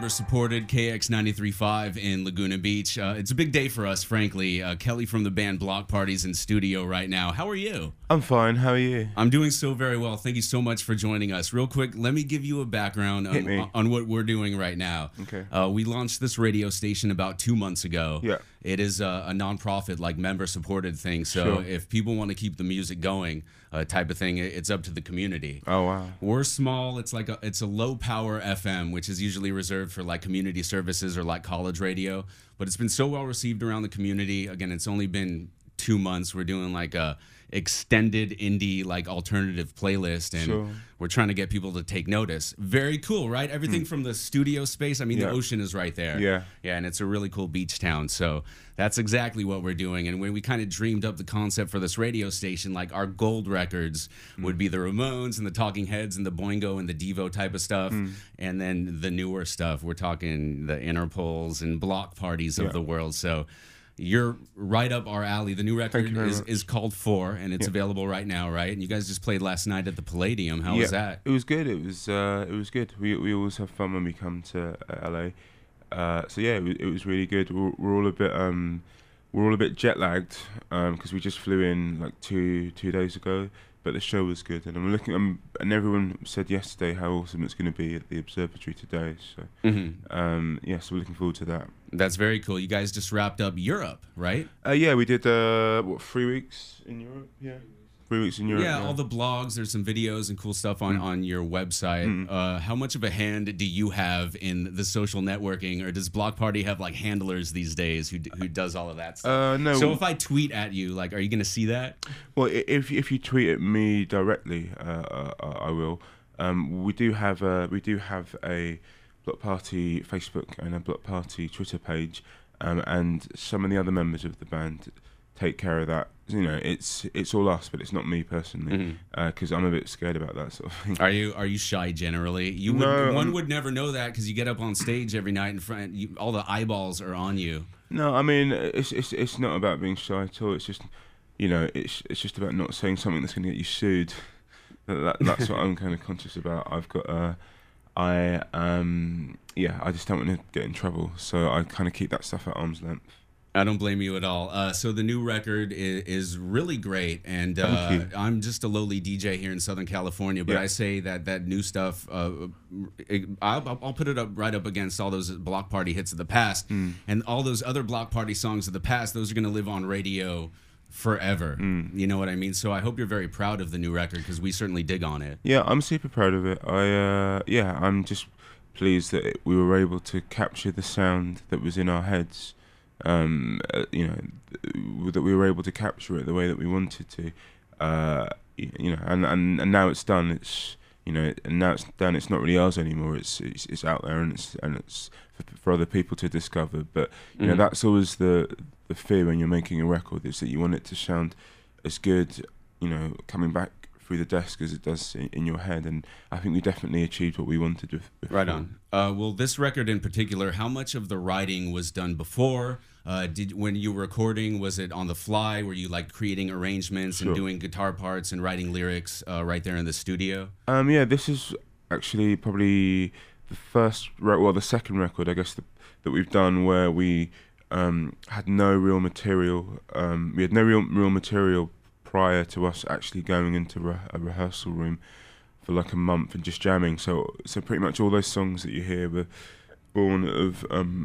supported KX93.5 in Laguna Beach. It's a big day for us, frankly. Kelly from the band Block Party's in studio right now. How are you? I'm fine. How are you? I'm doing so very well. Thank you so much for joining us. Real quick, let me give you a background on what we're doing right now. Okay. We launched this radio station about 2 months ago. Yeah. It is a nonprofit, like member-supported thing. So Sure. if people want to keep the music going, type of thing, it's up to the community. Oh wow. We're small. It's like it's a low power FM, which is usually reserved for like community services or like college radio. But it's been so well received around the community. Again, it's only been 2 months. We're doing like a extended indie like alternative playlist, and Sure. we're trying to get people to take notice. Very cool, right? Everything from the studio space. I mean, the Yeah. ocean is right there. Yeah. Yeah, and it's a really cool beach town. So that's exactly what we're doing. And when we kind of dreamed up the concept for this radio station, like our gold records would be the Ramones and the Talking Heads and the Boingo and the Devo type of stuff. And then the newer stuff, we're talking the Interpols and Block Parties of Yeah. the world. So you're right up our alley. The new record you very much. is called Four, and it's available right now, right? And you guys just played last night at the Palladium. How was that? It was good. It was good. We always have fun when we come to LA. So yeah, it was really good. We're all a bit jet lagged because we just flew in like two days ago. But the show was good, and I'm looking. And everyone said yesterday how awesome it's going to be at the observatory today. So, so we're looking forward to that. That's very cool. You guys just wrapped up Europe, right? Yeah, we did 3 weeks in Europe. Yeah, 3 weeks in Europe. Yeah, all the blogs. There's some videos and cool stuff on your website. How much of a hand do you have in the social networking, or does Block Party have like handlers these days who does all of that stuff? No. So if I tweet at you, like, are you gonna see that? Well, if you tweet at me directly, I will. We do have a Block Party Facebook and a Block Party Twitter page, and some of the other members of the band take care of that. You know, it's all us, but it's not me personally, because I'm a bit scared about that sort of thing. Are you shy generally? One would never know that because you get up on stage every night in front. All the eyeballs are on you. No, I mean it's not about being shy at all. It's just, you know, it's just about not saying something that's going to get you sued. That's what I'm kind of conscious about. I've got I just don't want to get in trouble, so I kind of keep that stuff at arm's length. I don't blame you at all. So the new record is really great, and Thank you. I'm just a lowly DJ here in Southern California, but Yeah. I say that new stuff, I'll put it up right up against all those Block Party hits of the past, and all those other Block Party songs of the past. Those are going to live on radio forever. You know what I mean? So I hope you're very proud of the new record, because we certainly dig on it. Yeah, I'm super proud of it. I'm just pleased that we were able to capture the sound that was in our heads. That we were able to capture it the way that we wanted to. And now it's done. And now it's done. It's not really ours anymore. It's out there, and it's for other people to discover. But you know, that's always the fear when you're making a record, is that you want it to sound as good, you know, coming back through the desk as it does in your head. And I think we definitely achieved what we wanted with Right on. Well, this record in particular, how much of the writing was done before? When you were recording, was it on the fly? Were you like creating arrangements Sure. and doing guitar parts and writing lyrics right there in the studio? This is actually probably the second record, I guess, that we've done where we had no real material. We had no real material prior to us actually going into a rehearsal room for like a month and just jamming. So pretty much all those songs that you hear were born of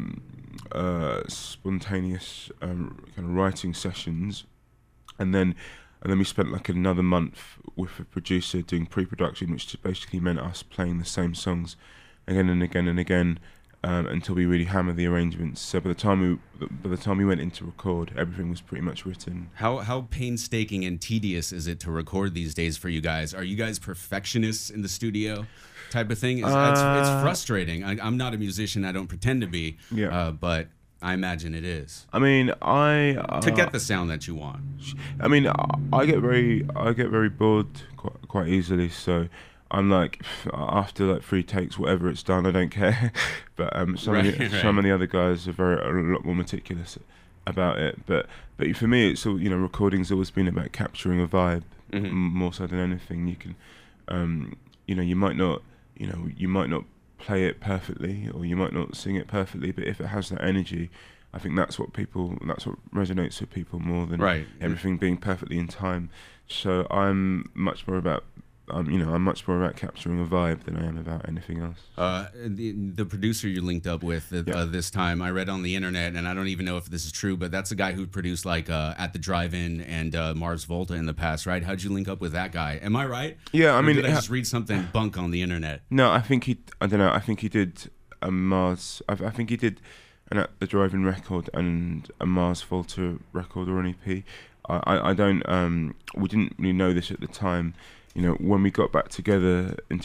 spontaneous kind of writing sessions, and then we spent like another month with a producer doing pre-production, which basically meant us playing the same songs again and again and again until we really hammered the arrangements. So by the time we went into record, everything was pretty much written. How painstaking and tedious is it to record these days for you guys? Are you guys perfectionists in the studio type of thing? It's frustrating. I'm not a musician. I don't pretend to be. Yeah. But I imagine it is. I mean, to get the sound that you want. I mean, I get very bored quite easily. So I'm like, after like 3 takes, whatever, it's done. I don't care. But some of the other guys are a lot more meticulous about it. But for me, it's all, you know, recording's always been about capturing a vibe more so than anything. You can, you might not play it perfectly, or you might not sing it perfectly, but if it has that energy, I think that's what resonates with people more than everything being perfectly in time. So I'm much more about capturing a vibe than I am about anything else. The producer you linked up with this time, I read on the internet, and I don't even know if this is true, but that's a guy who produced like At the Drive-In and Mars Volta in the past, right? How'd you link up with that guy? Am I right? Yeah, I mean, did I just read something bunk on the internet? No, I think he did a Mars. I think he did an At the Drive-In record and a Mars Volta record or an EP. I don't. We didn't really know this at the time. You know, when we got back together in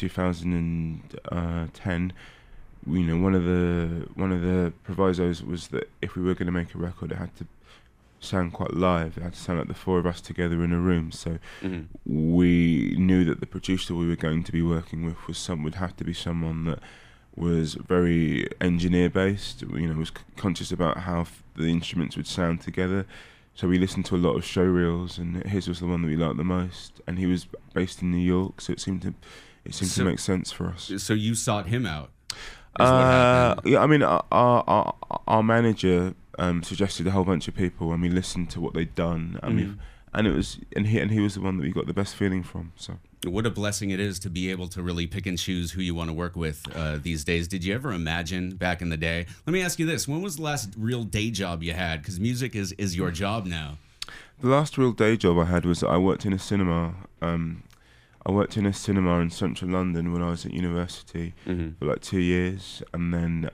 2010, you know, one of the provisos was that if we were going to make a record, it had to sound quite live. It had to sound like the four of us together in a room. So we knew that the producer we were going to be working with would have to be someone that was very engineer based. You know, was conscious about how the instruments would sound together. So we listened to a lot of show reels, and his was the one that we liked the most. And he was based in New York, so it seemed to make sense for us. So you sought him out. Yeah, I mean, our manager suggested a whole bunch of people, and we listened to what they'd done, and he was the one that we got the best feeling from. So. What a blessing it is to be able to really pick and choose who you want to work with these days. Did you ever imagine back in the day? Let me ask you this. When was the last real day job you had? Because music is your job now. The last real day job I had was I worked in a cinema. I worked in a cinema in central London when I was at university for like 2 years. And then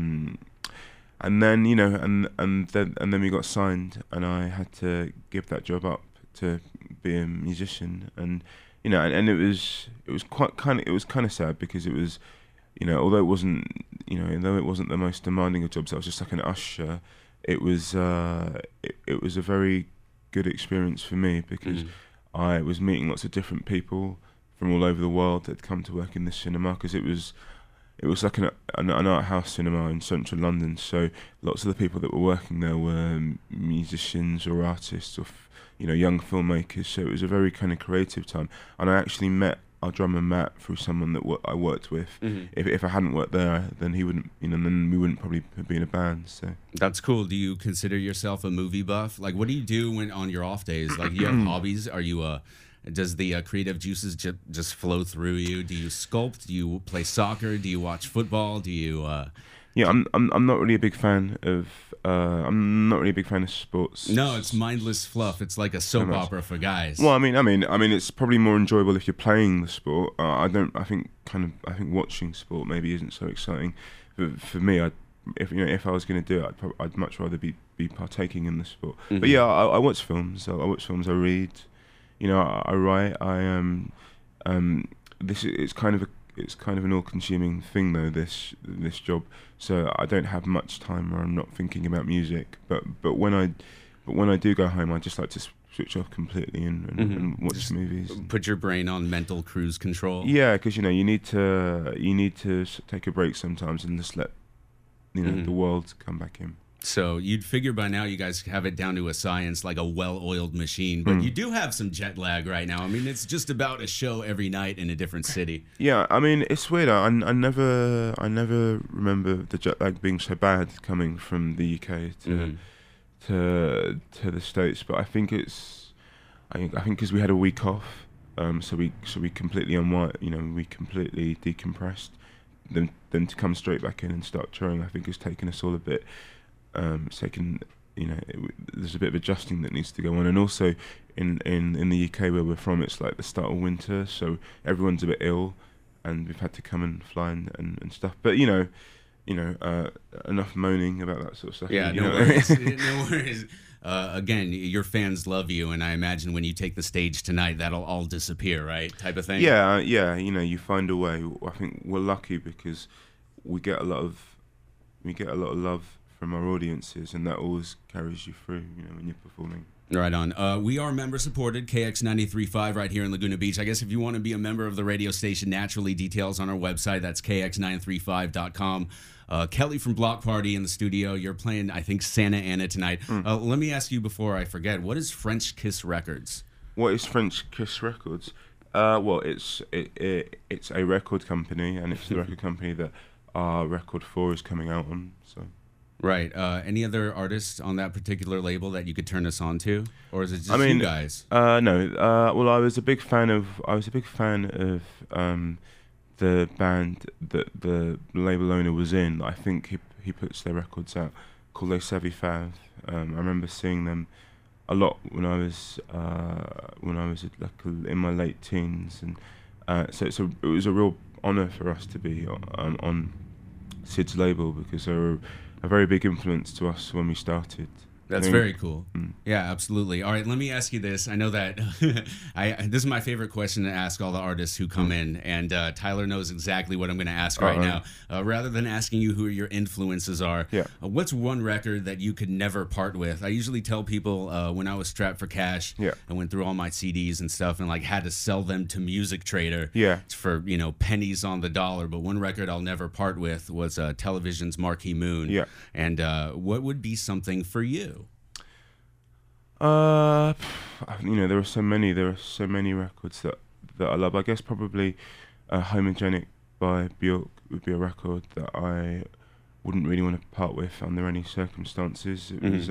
you know, and then we got signed, and I had to give that job up to be a musician. And you know, and it was kind of sad, because it was, you know, although it wasn't the most demanding of jobs, I was just like an usher. It was a very good experience for me, because I was meeting lots of different people from all over the world that had come to work in the cinema, because it was like an art house cinema in central London. So lots of the people that were working there were musicians or artists, or you know, young filmmakers. So it was a very kind of creative time. And I actually met our drummer Matt through someone that I worked with. If I hadn't worked there, then he wouldn't, you know, then we wouldn't probably have been a band. So that's cool. Do you consider yourself a movie buff? Like, what do you do when on your off days? Like, do you have hobbies? Are you does the creative juices just flow through you? Do you sculpt? Do you play soccer? Do you watch football? Do you? Yeah, I'm not really a big fan of. I'm not really a big fan of sports. No, it's mindless fluff. It's like a soap opera for guys. Well, I mean, it's probably more enjoyable if you're playing the sport. I think watching sport maybe isn't so exciting. But for me, if I was going to do it, I'd much rather be partaking in the sport. But yeah, I watch films. I watch films. I read. You know, I write. It's kind of an all-consuming thing, though, this job. So I don't have much time where I'm not thinking about music. But when I do go home, I just like to switch off completely and watch just movies. Put your brain on mental cruise control. Yeah, because you know you need to take a break sometimes and just let the world come back in. So you'd figure by now you guys have it down to a science, like a well-oiled machine. But you do have some jet lag right now. I mean, it's just about a show every night in a different city. Yeah, I mean, it's weird. I never remember the jet lag being so bad coming from the UK to the States. But I think because we had a week off, so we completely unwind. You know, we completely decompressed. Then to come straight back in and start touring, I think has taken us all a bit. There's a bit of adjusting that needs to go on, and also in the UK where we're from, it's like the start of winter, so everyone's a bit ill, and we've had to come and fly and stuff. But enough moaning about that sort of stuff. Yeah, no worries. No worries. Again, your fans love you, and I imagine when you take the stage tonight, that'll all disappear, right? Type of thing. Yeah. You know, you find a way. I think we're lucky because we get a lot of love from our audiences, and that always carries you through, you know, when you're performing. Right on. We are member supported, KX93.5 right here in Laguna Beach. I guess if you want to be a member of the radio station, naturally, details on our website. That's kx935.com. Kelly from Block Party in the studio. You're playing, I think, Santa Ana tonight. Let me ask you before I forget, what is French Kiss Records? What is French Kiss Records? Well, it's a record company, and it's the record company that our record 4 is coming out on. So. Right. Any other artists on that particular label that you could turn us on to, or is it just you guys? No. Well, I was a big fan of the band that the label owner was in. I think he puts their records out, called Les Savy Fav. I remember seeing them a lot when I was in my late teens, and so it was a real honour for us to be on Sid's label, because they were a very big influence to us when we started. That's very cool. Yeah, absolutely. All right, let me ask you this. I know that this is my favorite question to ask all the artists who come in, and Tyler knows exactly what I'm going to ask right now. Rather than asking you who your influences are, what's one record that you could never part with? I usually tell people when I was strapped for cash, I went through all my CDs and stuff, and like had to sell them to Music Trader for pennies on the dollar. But one record I'll never part with was Television's Marquee Moon. And what would be something for you? There are so many records that I love. I guess probably Homogenic by Björk would be a record that I wouldn't really want to part with under any circumstances. It was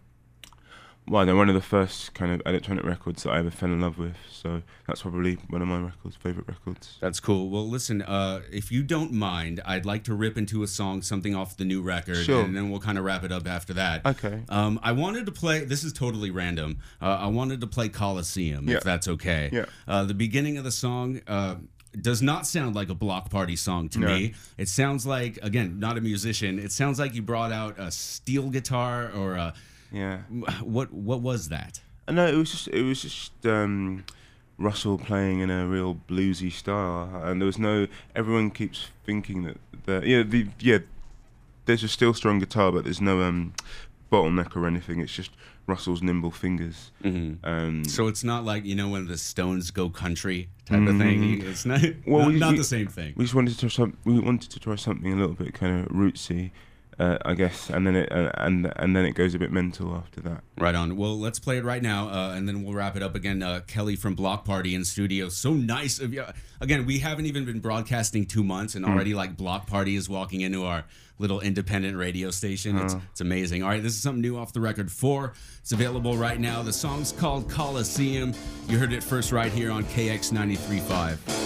they're one of the first kind of electronic records that I ever fell in love with, so that's probably one of my favourite records. That's cool. Well, listen, if you don't mind, I'd like to rip into a song, something off the new record, and then we'll kind of wrap it up after that. Okay. I wanted to play, this is totally random, I wanted to play Coliseum, if that's okay. The beginning of the song does not sound like a Block Party song to me. It sounds like, again, not a musician, it sounds like you brought out a steel guitar or a... What was that? No, it was just Russell playing in a real bluesy style, and there was no. Everyone keeps thinking that there's a still strong guitar, but there's no bottleneck or anything. It's just Russell's nimble fingers. So it's not like when the Stones go country type of thing. It's not not the same thing. We just wanted to try something a little bit kind of rootsy. I guess, and then it goes a bit mental after that. Right on. Well, let's play it right now, and then we'll wrap it up again. Kelly from Block Party in studio. So nice of you. Again, we haven't even been broadcasting 2 months, and already like Block Party is walking into our little independent radio station. It's amazing. All right, this is something new off the record 4. It's available right now. The song's called Coliseum. You heard it first right here on KX 93.5.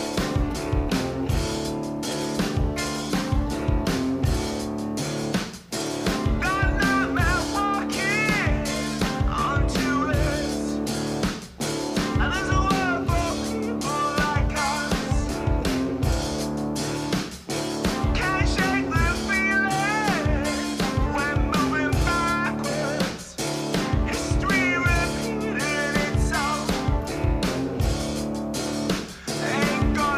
Ain't gonna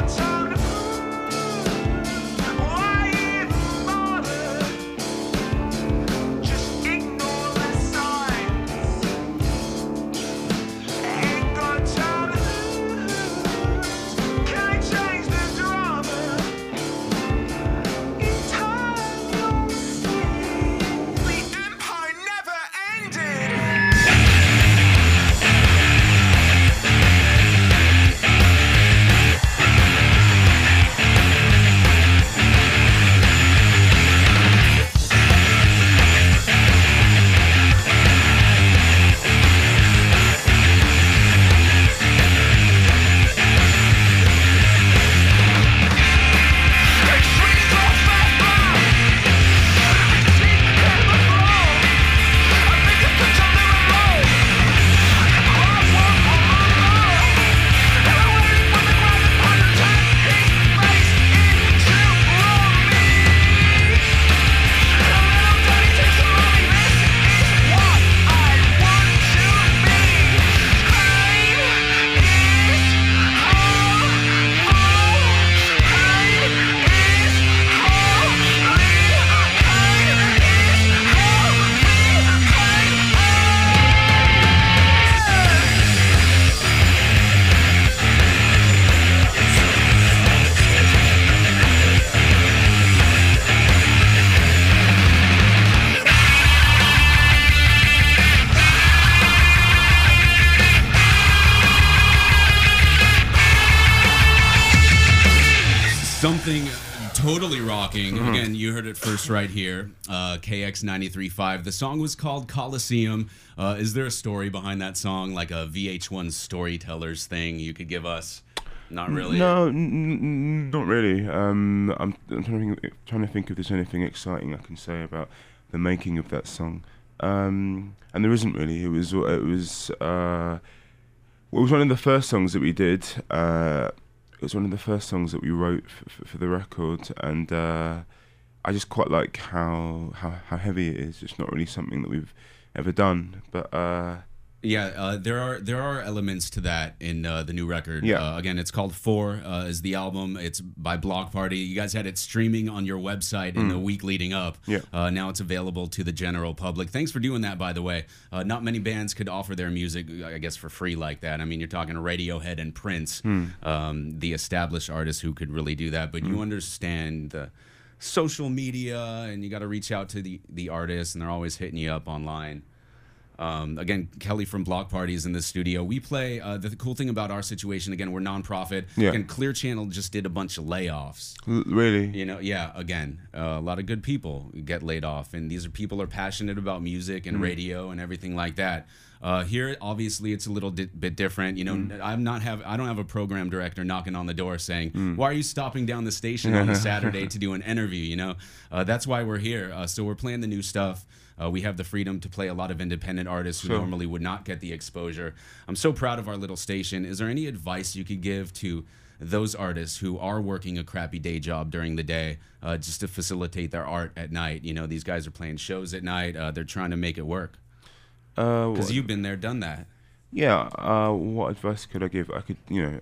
Something totally rocking. Again, you heard it first right here. KX 93.5. The song was called Coliseum. Is there a story behind that song, like a VH1 Storytellers thing you could give us? Not really. No, not really. I'm trying to think if there's anything exciting I can say about the making of that song. And there isn't really. It was one of the first songs that we did. It was one of the first songs that we wrote for the record, and I just quite like how heavy it is. It's not really something that we've ever done, but there are elements to that in the new record. Yeah. Again, it's called 4 is the album. It's by Block Party. You guys had it streaming on your website in the week leading up. Yeah. Now it's available to the general public. Thanks for doing that, by the way. Not many bands could offer their music, I guess, for free like that. I mean, you're talking Radiohead and Prince, the established artists who could really do that. But you understand the social media, and you got to reach out to the artists, and they're always hitting you up online. Again, Kelly from Block Party is in the studio. We play, the cool thing about our situation, again, we're nonprofit. Yeah. And Clear Channel just did a bunch of layoffs. Really? You know, yeah, again, a lot of good people get laid off. And these are people are passionate about music and radio and everything like that. Here, obviously, it's a little bit different. You know, I don't have a program director knocking on the door saying, "Why are you stopping down the station on a Saturday to do an interview?" You know, that's why we're here. So we're playing the new stuff. We have the freedom to play a lot of independent artists who normally would not get the exposure. I'm so proud of our little station. Is there any advice you could give to those artists who are working a crappy day job during the day, just to facilitate their art at night? You know, these guys are playing shows at night. They're trying to make it work. Because you've been there, done that. Yeah. What advice could I give? I could,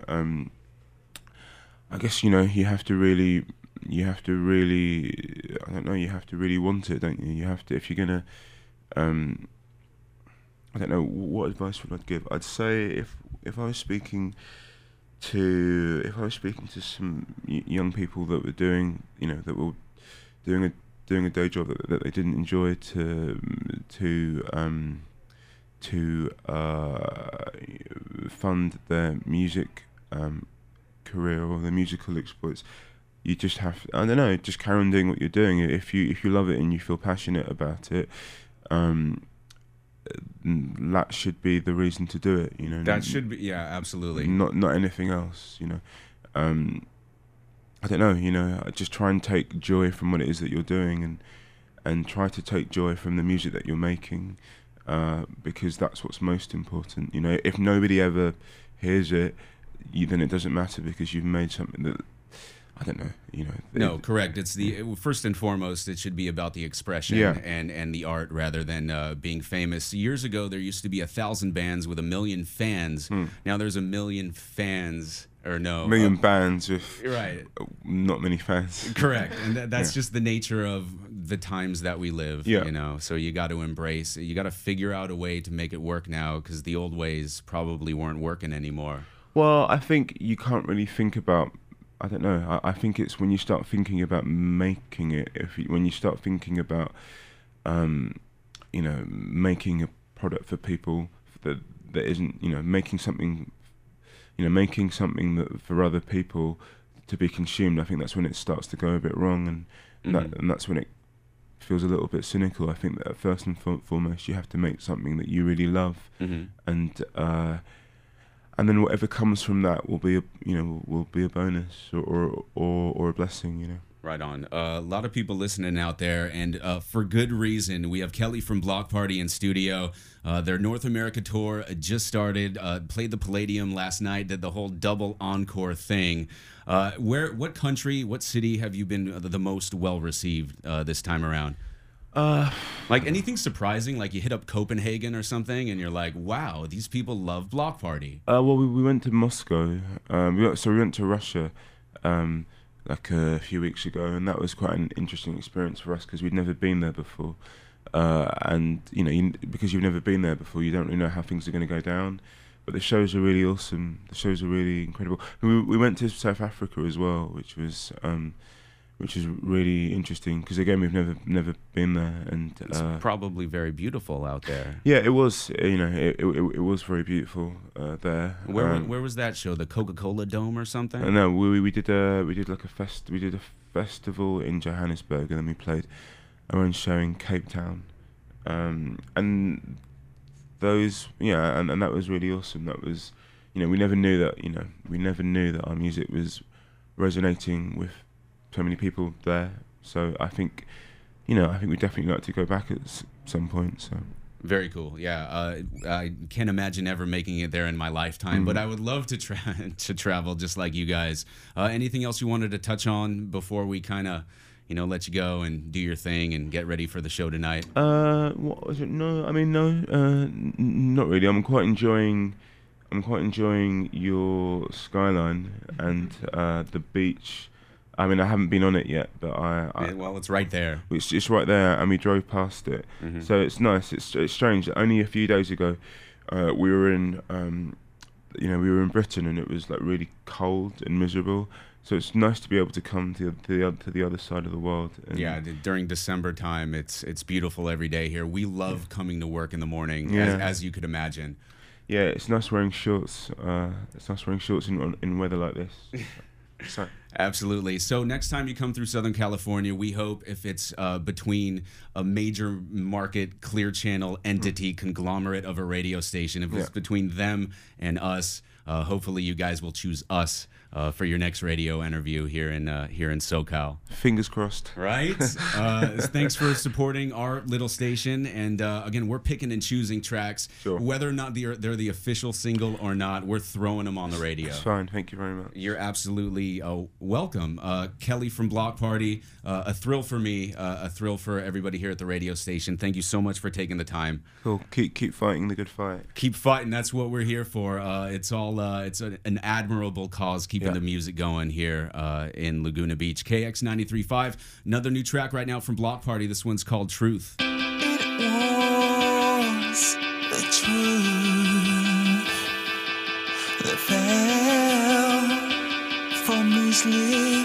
I guess, you have to really, I don't know, you have to really want it, don't you? You have to, if you're gonna, I don't know, what advice would I give? I'd say if I was speaking to some young people that were doing, that were doing a day job that they didn't enjoy, to fund their music career or their musical exploits, you just have to, I don't know, just carry on doing what you're doing. If you love it and you feel passionate about it, that should be the reason to do it. That should be, yeah, absolutely. Not anything else. I don't know. Just try and take joy from what it is that you're doing, and try to take joy from the music that you're making, because that's what's most important. If nobody ever hears it, then it doesn't matter, because you've made something that, I don't know, No, correct. It's first and foremost, it should be about the expression and the art rather than being famous. Years ago, there used to be 1,000 bands with 1 million fans. Now there's 1 million fans, or no, 1 million bands with not many fans. Correct, and that's just the nature of the times that we live. So you got to embrace. You got to figure out a way to make it work now, because the old ways probably weren't working anymore. Well, I think you can't really think about, I don't know, I think it's when you start thinking about making it, when you start thinking about, making a product for people that isn't, making something that for other people to be consumed, I think that's when it starts to go a bit wrong, and that's when it feels a little bit cynical. I think that first and foremost, you have to make something that you really love, and then whatever comes from that will be a bonus or a blessing. Right on. A lot of people listening out there, and for good reason. We have Kelly from Block Party in studio. Their North America tour just started. Played the Palladium last night. Did the whole double encore thing. What country, what city have you been the most well received this time around? Like anything surprising? Like you hit up Copenhagen or something, and you're like, "Wow, these people love Block Party." Well, we went to Moscow. We went to Russia, like a few weeks ago, and that was quite an interesting experience for us, because we'd never been there before, and because you've never been there before, you don't really know how things are going to go down. But the shows are really awesome. The shows are really incredible. We went to South Africa as well, which was which is really interesting because again we've never been there, and It's probably very beautiful out there. yeah, it was it was very beautiful there. Where was that show? The Coca-Cola Dome or something? No, we did like a festival in Johannesburg, and then we played our own show in Cape Town, and those and that was really awesome. That was we never knew that our music was resonating with so many people there. So I think we definitely like to go back at some point. So. Very cool. Yeah, I can't imagine ever making it there in my lifetime, but I would love to to travel just like you guys. Anything else you wanted to touch on before we kind of, let you go and do your thing and get ready for the show tonight? What was it? No, I mean no, not really. I'm quite enjoying your skyline and the beach. I mean, I haven't been on it yet, but well, it's right there. It's right there, and we drove past it, so it's nice. It's strange. Only a few days ago, we were in, we were in Britain, and it was like really cold and miserable. So it's nice to be able to come to the other side of the world. And yeah, during December time, it's beautiful every day here. We love coming to work in the morning, as you could imagine. Yeah, it's nice wearing shorts. It's nice wearing shorts in weather like this. So. Absolutely. So next time you come through Southern California, we hope if it's between a major market clear channel entity conglomerate of a radio station, if it's between them and us, hopefully you guys will choose us for your next radio interview here in SoCal. Fingers crossed. Right? Thanks for supporting our little station. And again, we're picking and choosing tracks. Sure. Whether or not they're the official single or not, we're throwing them on the radio. It's fine. Thank you very much. You're absolutely welcome. Kelly from Block Party, a thrill for me, a thrill for everybody here at the radio station. Thank you so much for taking the time. Cool. Keep fighting the good fight. Keep fighting. That's what we're here for. It's an admirable cause, keeping the music going here in Laguna Beach. KX 93.5. Another new track right now from Block Party. This one's called Truth. It was the truth that fell from his lips.